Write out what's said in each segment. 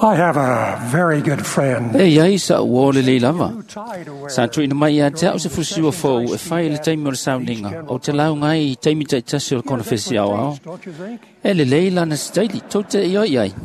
I have a very good friend. Ei sa wole le lava. Sa tu ina mai ate au se fusiwa fo e fai le taimi o sauninga. O te lau ngai taimi tai tasi o konfesi au au. E le leila na staili tote i oi ai.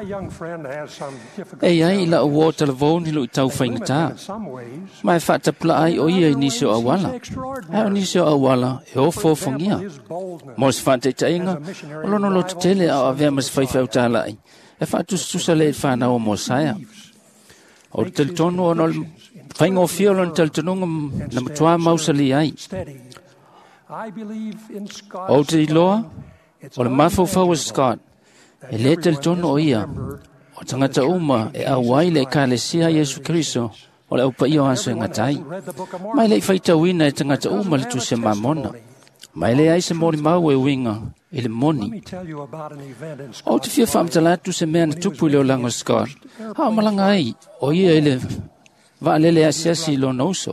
Ei ai la o telefoni lu i tau whaingata. Mai whata pla ai o ia i nisio awala. Au nisio awala e o fofongia. Mos whante tainga, o lono lo te tele au avea mas whaifau tala ai. E whatustusa le whanau o Mosaia. O te teletono o nol whaingo fiolo na teletonunga na matua mausali ai. O te iloa, o le mafau a Scott, e le teletono o ia, o tangata uma e awai le kalesia Yesu Kristo, o le upa iyo anso e ngatai. Mai le whaitawina e tangata uma le tuse mamona. Mai le ai se mori mau e winga, i le moni. O te fia whamtalatu se mea na tupu leo lango Scott. Hao malanga ai, o ia ele vaalele asiasi lo nauso.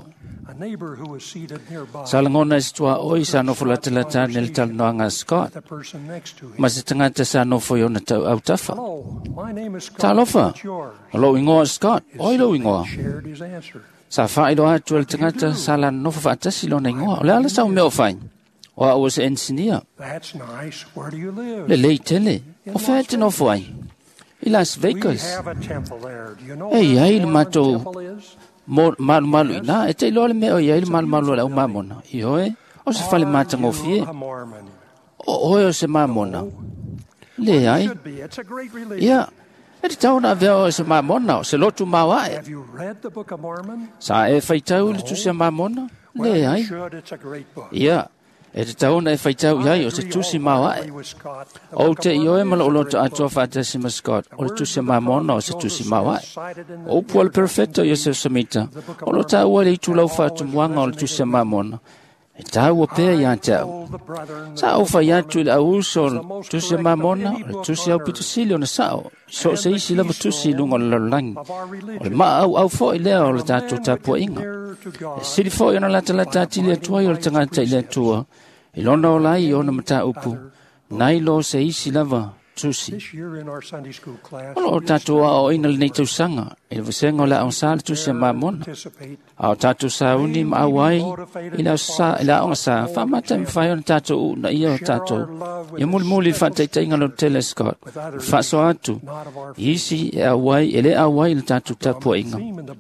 Salangona e stua oi sa nofo la talata nel talanoanga Scott. Ma se tangata sa nofo yo na tau au tafa. Talofa, lo ingoa Scott, oi lo ingoa. Sa whaero atu el tangata sa la nofo whaatasi lo na ingoa. Le ala sa umeo fain. O a was engineer. That's nice. Where do you live? Le lei tele. O whaete no fwai. I Las Vegas. We have a temple there. Do you know Ei, where ai the le Mormon matou temple is? malu ina. E te ilo le mea o iai le malu le au mamona. I oe. O se whale matang o fie. A Mormon. O oe o se mamona. Le ai. Should be. It's a great religion. Ia. E te tau na vea o se mamona. O se lotu mawae. Have you read the Book of Mormon? Sa e whaitau le tu se mamona. Well, Le you ai. should. It's a great book. Ia. E te tau na e whaitau iai o se tusi mawae. O te ioe malo loto atua whaatasi ma Scott, o le tusi mamona o se tusi mawae. O pua le perfecto i se samita, o lo ta ua le itu lau whaatu muanga o le tusi mamona. E ta ua pēr i antau. Sa au whai atu i le auso o le tusi mamona, o le tusi au pitusili o na sao. So se isi lava tusi lunga o le lalangi. O le maa au fo i lea o le tatu tapua inga. E siri fo i ona lata atili atua i o le tangata i le atua. I lona o lai o na mata upu. Nai lo se isi lava tusi. This year in our Sunday school class, O tatua o ina le nei tausanga. I le vasenga o le au sa le tusi a mamona. Ao tatu sa uni ma awai. I la onga sa. Whamata mi whai o na tatu u na ia o tatu. Ia muli whataitinga lo telescope. Whaso atu. Isi e awai, ele awai le tatu tapua inga.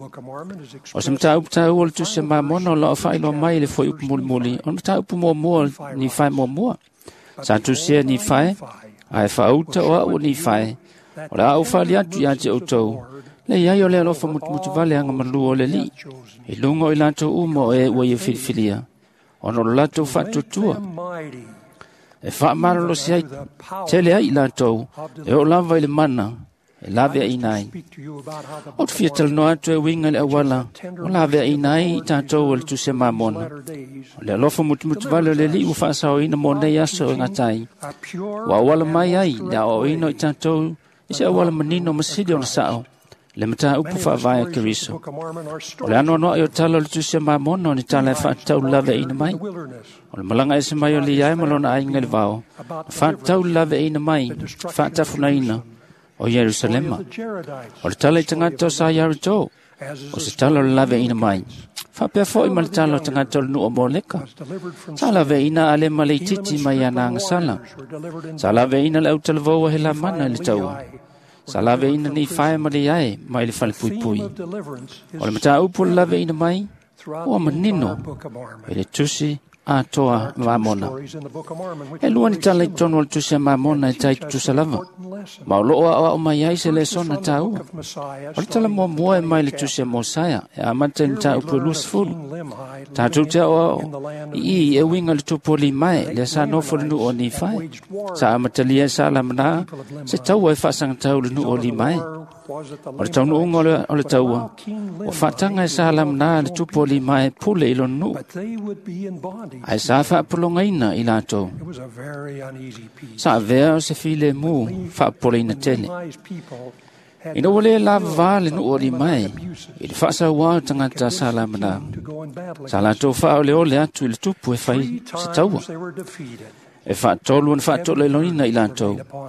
O se mta upu tau o le tusi a mamona o lao whai lo mai le fwoi upu muli. O mta upu mua ni whai mua. Sa tusi ni whai. Ai whauta o au ni whai. O la au whali atu i ate o tau. Le iai o le alofa mutu vale anga malu o le li. I lungo i lato umo e ua i whilifilia. O no lato whatu tua. E wha maralo si ai tele ai i lato. E o lava i le mana. E lave a inai. O te fiatal no atu e winga le awala. O lave a inai i tatou o le tuse mamona. O le alofa mutu vale o le li u whaasa o ina mo nei aso e ngatai. Wa awala mai ai le o ino i tatou. I se awala manino masidi o na sao. Le mata upu whaavaya kiriso. O le ano noa i o tala le tuse mamona o ni tala e whaatau lave ina mai. O le malanga e se mai o li ai malona ai ngai le vao. Whaatau lave ina mai. Whaatafuna ina. O Jerusalema. O le tala i tangata o sa Yarito. O se tala o le lave ina mai. Whapea fo i ma le tala o tangata o le nua moleka. Sa lave ina ale ma le titi mai ana angasala. Sa lave ina le au talavoa he la mana le taua. Sa lave ina ni whae ma le ai mai le whale pui pui. O le mata upu le lave ina mai. O manino. E le tusi a toa mamona. E lua ni tala i tono le tusi a mamona e tai tusa lava. Ma o loa o mai ai se le sona tau. O le tala mua e mai le tusi a Mosaia. E amata ni tau pu lus fulu. Tātou te o i e winga le tupo li mai. Le sa nofo le nu o ni whae. Sa amata lia sa la mana. Se tau e whasanga tau le nu o li mai. O le tau nuunga o le taua. O whatanga e sa la mana le tupo li mai pule ilo nu. Ai sa whaapolonga ina i lato. Sa vea o se file mu whaapole ina tele. Ina wale la vale nu ori mai. I le whaasa wā tangata sa la mana. Sa lato wha ole ole atu i le tupu e whai se taua. E whaatolu an whaatole loina i lato.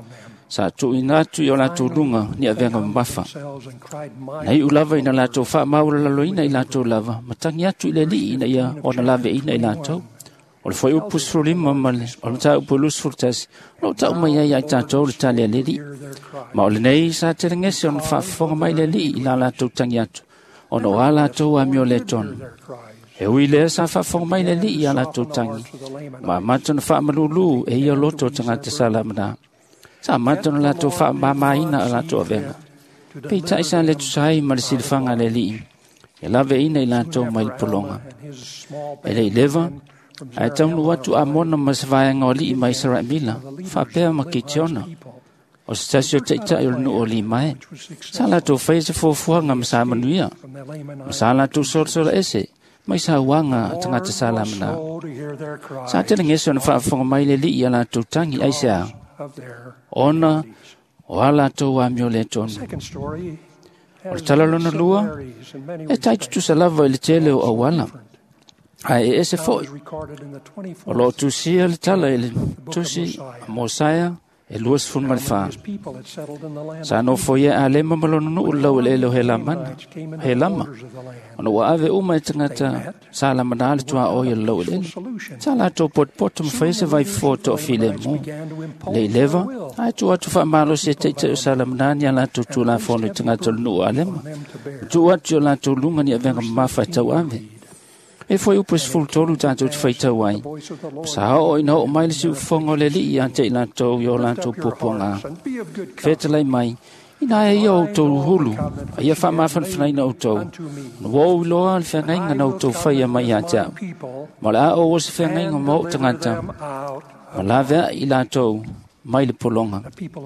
sa tu ina tu yo la tu lunga ni avenga mafa nei ulava ina la tu fa maula la loina ila tu lava matangia tu le li ina ia ona lave ina ila tu o le foi upus frulima male o le ta upulus furtas lo ta mai ia ta tu le tale le li ma o le nei sa te ngese on fa fonga mai le li ila la tu tangia tu ona wala tu a mio le ton e uile sa fa fonga mai le li ila tu tangi ma matun fa malulu e ia loto tanga te salamna sa matun la tu fa ma mai na la tu venga pe ta isa le tu sai mal silfanga le li e lave ina ila tu mai polonga e le leva ai tau watu amona masvaya ngoli mai sara mila fa pe ma kitiona o stasio te il no oli mai sala to face fo fuanga masa manuia sala to sol ese mai sa wanga tanga te sala mana sa te ngeso fa fonga mai le li ala to tangi ai sa ona wala to wa miole ton o tala lona lua e tai tu sala le tele o wala ai ese foi o lo tu sia le tala ele tu si mosaya e luas fun malfa sa no foi a le mamalo no lo le lo helama no wa ave uma tangata sala manal tua o ye lo le sala to pot face vai foto file mo le leva ai tu fa malo se te sala manania la tu la fono tangata no alema tu tu la tu lunga ni ave ma fa tau ave e foi o pus full tolu tanto te feita wai sa o ina o mai su fongo le li ante la to yo la to poponga fetele mai ina e yo to hulu ia fa ma fan fnai no to wo lo al fengai no to fa ia mai ata mala o was fengai mo tangata mala ve ila to mai le polonga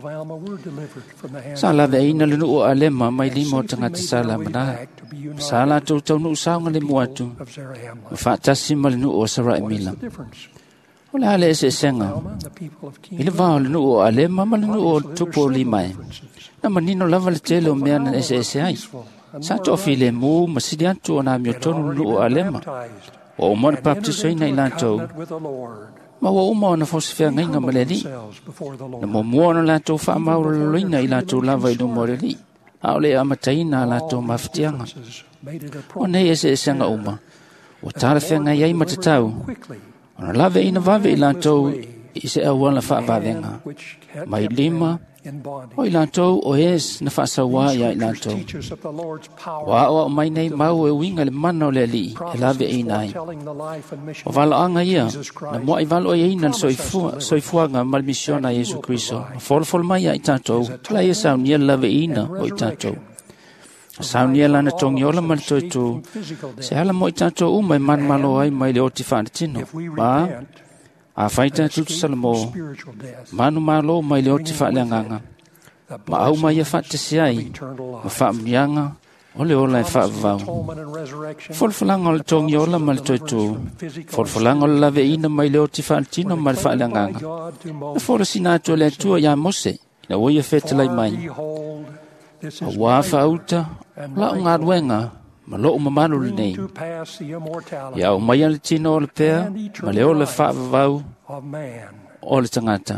sala ve ina le no alema mai limo tangata sala mana sala to no saunga le muatu fa tasima le no o sara emila ola le se senga ile va le no alema ma le no to poli mai na manino lava le tele o mea na ese ai sa to file mu masidian to na mi to no alema o mo baptiso ina ila to ma wa uma na fosfia ngai maleli na mo mo na to fa ma lo ina ila to lava do moreli aule amataina la to maftianga ona ese sanga uma o tala fenga yai matatau ona lave ina vave ila to ise awala fa vavenga mai lima o ila to o es na fa sawa ya ila to wa o mai nei mau e winga le mano le li e lave ina o vala anga ia na mo i valo e ina soifuanga mal misiona Yesu Kristo fol mai ya itato la yesa ni lave ina o itato saunia lana tongiola mal to se hala mo itato mai man malo ai mai le otifanitino ba a faita tu salmo manu malo mai le oti fa langanga ma au mai fa te siai ma fa mianga ole ola fa va folfolang ol tong yola mal to folfolang ol lave ina mai le oti fa tino mal fa langanga folo sinato le tu ya mose na wo ye fet lai mai wa fa uta la ngadwenga ma lo mamanu nei ya o mai al tino le pe ma le ole fa vau o le tangata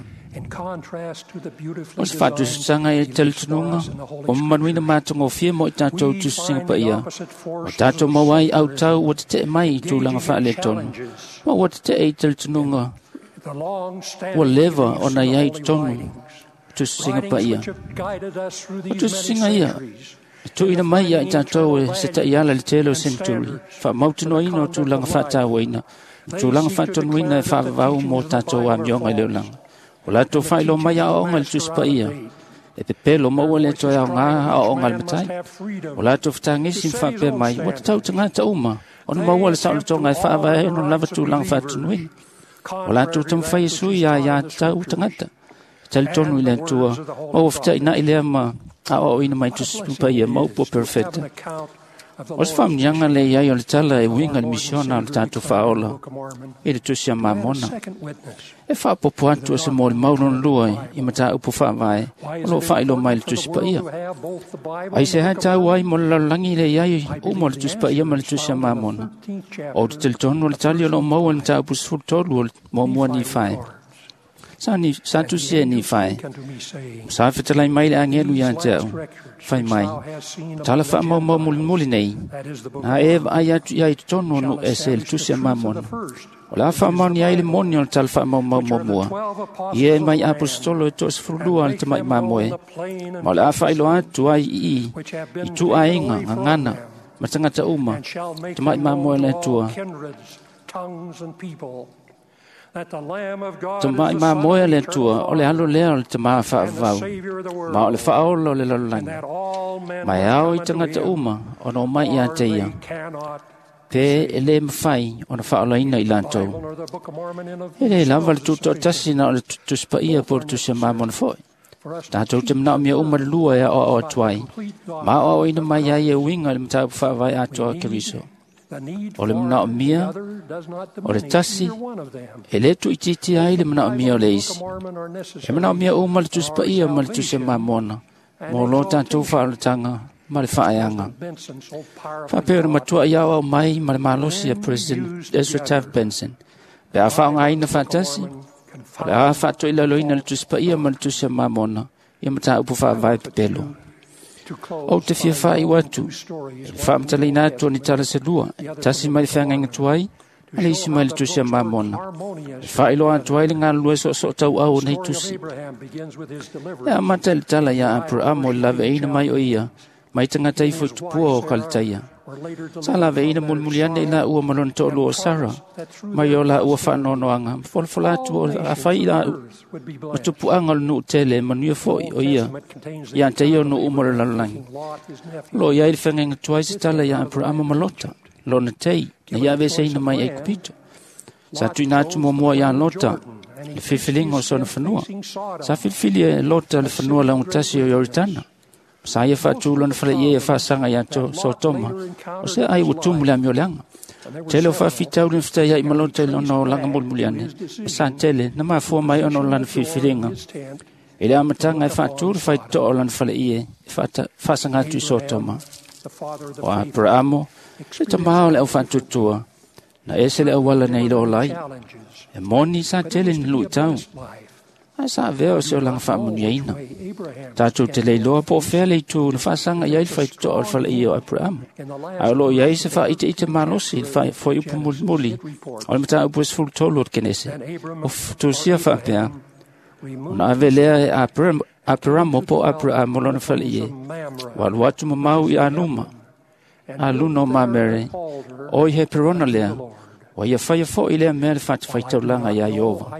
o fatu sanga e teltunga o manuina matungo fie mo tato tu singa pa ia o tato mawai au tau o te mai tu langa fa le ton ma o te e teltunga o leva o na iai tonu tu singa pa ia o tu singa ia tu ina mai ia tato e se ta ia le telo senturi fa mautino ino tu langa fa ta waina tu langa fa ton wina fa vau mo tato wa mionga le langa o la to fa lo mai o ngal tu spa ia e pe pelo mo le to ia nga o ngal matai o la to ftangi sim fa pe mai o tau tanga ta uma o no mo le sa to ngai fa va e no lava tu langa fa ton win o la to tum fa yesu ya tau tanga tel tonu le tu o fta ina ile ma o ina mai tu spa ia mo po perfect os fam nyanga le ia yo tala e winga misiona al tanto faola e tu sia mamona e fa po poanto se mol maulon luai i mata upo fa vai lo fa ilo mai tu spa ia ai se ha ta wai mol langi le ia o mol tu spa ia mal tu sia mamona o tel tono le tali lo mo en ta upo sul tolu mo mo ni fai sa tu se ni fai unto me, saying, sa fetalai mai le angelu ia te au fai mai Thou hast seen of tala the fa vision mo of mo the mul Lord. muli nei That is the book na of e Mormon. ai atu ia tono no Shall esel establish tu the se truth mamon of the first, ola fa mo ni ai le moni on tal fa mo mo which mo are the mo 12 apostles ie of mai the Lamb, apostolo e tos and frulua make te mai them mamoe known the plain and ma la fa ilo precious atu ai i which have been i tu taken ainga away from ngana them, ma tangata uma and shall make te mai them mamoe known le to all tua kindreds, tongues, and people, that the Lamb of God te is mai the Son mamoe of le eternal tua o le alo Father, lea o le te maa fa and the vau Savior of the ma o le world, fa olo le and lalolanga that all men mai would au come i unto tangata him, uma o no mai ia for te ia they cannot pe e le mawhai o na wha ina i the lantou. Bible nor the Book of Mormon in of E le lava le themselves tuto is tasi sufficient na o le tuspa ia por tu se mamon foi. for us to Tātou te teach mnao mea uma le lua ia o o about the tuai. complete Ma o doctrine ina of mai ai e Christ. winga le mtau whawai We atua need keriso. the need O le for mnao the mea, other does not o le diminish tasi, either one of them. e le tu ititi ai le mnao mea o le isi. E mnao mea uma le tuspa ia ma le tu se mamona. Mo lo tātou whaalatanga ma le whaeanga. Whapea na matua ia au mai ma le malosi a President Ezra Taft Benson. Pe a whaonga ina whatasi, o le a whato ila loina le tuspa ia ma le tu se mamona. Ia mata upu whaavai pepelo. O te fia whai watu, e whaamtala ina atua ni tala se lua, tasi mai whanga inga tuai, ale isi mai le tu se mamona. E whai loa tuai le ngā lua so tau au nei tusi. E a mata le tala ia Abraham o lave ina mai o ia, mai tangata i fwoi tupua o kalitaia. Sa lave ina mulmuliane ila ua malon tolu o Sarah, mai o la ua whanonoanga, folfola atu o a whai ila matupu anga nu tele manuia foi o ia, ia te ia no umara lalangi. Lo ia ili whengenga tuai se tala ia Abraham malota, lo na tei, na ia vese ina mai ai kupito. Sa tui nātu mua ia lota, le whiwhilinga o sona whanua. Sa whiwhili e lota le whanua la ungtasi o Yoritana. Sa ia whaatūlo na whare ia whaasanga ia so toma. O se ai utumu le amioleanga. Tele o whawhitau le whitai ai malota ili ono langa mulmuliane. Sa tele, na maa fua mai ono lana whiwhilinga. E le amatanga e whaatūro whaito o lana whare ia. Whaasanga atu i so toma. O Abrahamo, se tamao le au whaatutua. Na ese le awala nei lo lai. E moni sa tele ni lui tau. Ai sa veo se o langa whaamuni aina. Tātou te leiloa po whea lei tū na whaasanga iai whai to o whala i o Abraham. Ai lo iai se wha ite malosi whai fwoi upu muli. O le mata upu es fulu tolu o kenese. O tū sia whaapea. Una ave lea e Abraham o po Abraham o lona whala i e. Walu atu mamau i anuma. A luna o mamere. O i he perona lea. Wa ia whai fo i lea mea le whai taulanga ia Iova.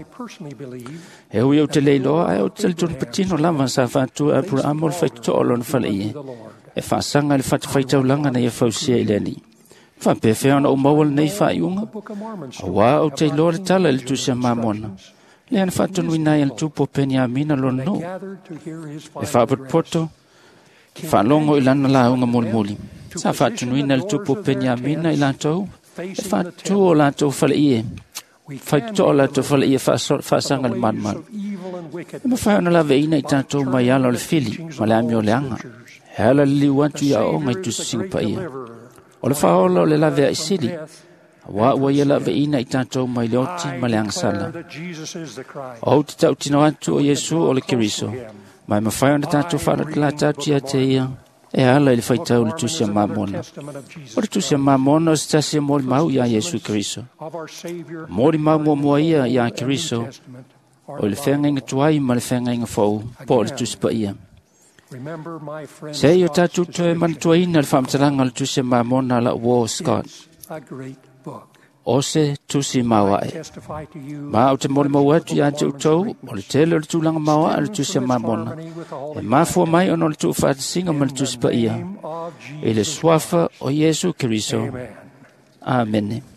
E hui au te leiloa, e au te tun patino lava sa whātua Abraham o le whai to o lona whala i e. E whaasanga le whai taulanga na ia whausia i leni. Whapewhea ona o mawal nei whai unga. A wā au te loa le tala le tusia mamona. Le ana whātunu inai al tupo peni a mina lona no. E whāpatpoto, whālongo i lana la unga muli. Sa whātunu ina le tupo peni a mina i lantou. E whātu o lantou whala i e. Whai to o lantou whala i e whaasanga le manman. E ma whai ona lawe ina i tātou mai ala o le whili, ma le ami o le anga. He ala li watu i a o ngai tu singupa ia. O le whaola o le lawe a i sili. Wa ua ia lawe ina i tātou mai leoti ma le angsala. O te tau tino atu o Yesu o le kiriso. Mai ma whai ona tātou whala tala tātou ia te ia. E ala ili whaitau le tusia mamona. O le tusia mamona o se tasia mori mau ia Yesu Kiriso. Mori mau mua ia ia Kiriso. O le whenga inga tuai ma le whenga inga fau. Po le tuspa ia. Se i o tātou toe mantua ina le whamtalanga le tusia mamona la War Scott. O se tusi mawa e. Ma au te mori mau atu ia te utau, o le tele o le tūlanga mawa le tusia mamona. E mafua mai ono le tuu whaatasinga ma le tuspa ia. E le swafa o Yesu Kiriso. Amen.